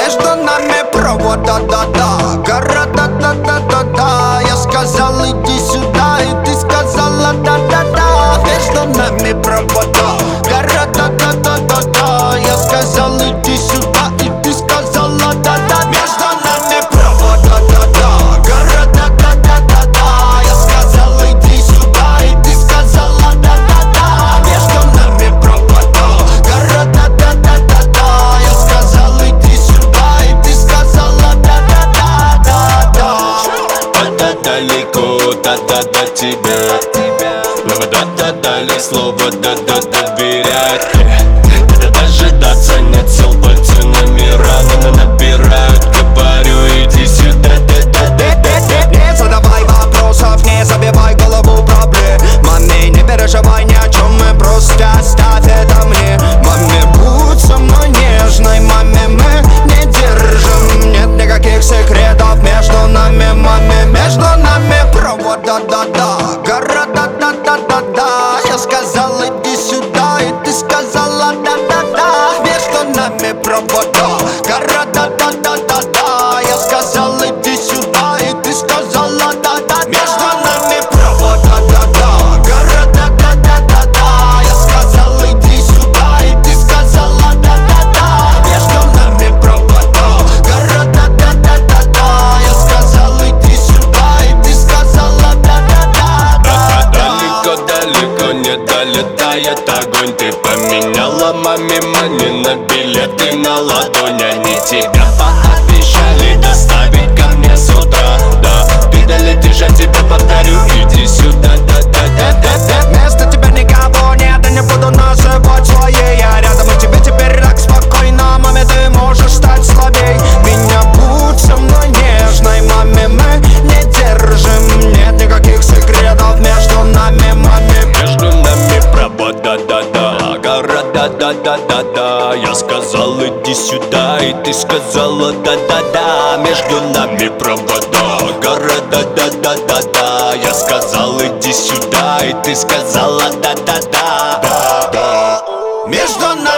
Между нами провод, да-да-да. Гора, да-да-да-да-да. Я сказал иди сюда, и ты сказала да-да-да. Между нами провод, гора, да-да-да-да-да. Я сказал иди сюда, и ты сказала да-да-да. Между нами провод, да-да-да. Гора, да-да-да-да-да. Я сказал иди сюда, и ты сказала да-да-да. Между нами провод, гора, да-да-да-да-да. Я сказал иди сюда, и ты сказала да-да-да-да-да. Да-да далеко, да-да до тебя. Да-да дали слово, да-да доверять. Да дожидаться нет сил, пальцы номера набирают. Говорю, иди сюда, да-да-да-да-да. Не задавай вопросов, не забивай голову проблемами. Не переживай ни о чем, мы просто оставь это мне. Маме, будь со мной нежной, маме, мы не держим. Нет никаких секретов между нами, маме. Между нами провод, да-да-да. Гора, да-да-да-да-да. Я сказал иди сюда, и ты сказала да-да-да. Между нами провод, гора, да-да-да-да-да. Я сказал иди сюда, и ты сказала да-да-да. Между нами провод, да-да-да. Гора, да-да-да-да-да. Я сказал иди сюда, и ты сказала да-да-да. Между нами провод, гора, да-да-да-да-да. Я сказал иди сюда, и ты сказала да-да-да. Далеко-далеко не долетает огонь. Ты поменяла маме мани на билеты на ладонь. Они тебя пообещали доставить ко мне с утра. Да, ты долетишь, я тебе повторю, иди сюда, да-да-да-да-да. Вместо тебя никого нет, и не буду называть своей. Я рядом, и тебе теперь так спокойно. Маме, ты можешь стать слабей. Меня будь со мной нежной, маме, мы не держим. Нет никаких секретов между нами, маме. Между нами провод, да-да-да. Гора, да-да-да-да-да. Я сказал иди сюда, и ты сказала да-да-да. Между нами провода. Гора, да-да-да-да-да. Я сказал иди сюда, и ты сказала да-да-да. Между нами